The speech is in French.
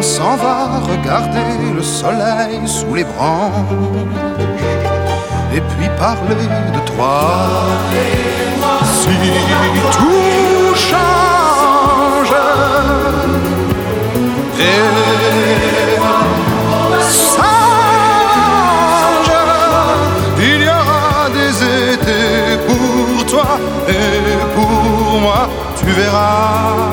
s'en va regarder le soleil sous les branches et puis parler de toi. Si tout change et s'arrange, il y aura des étés pour toi et pour moi, tu verras.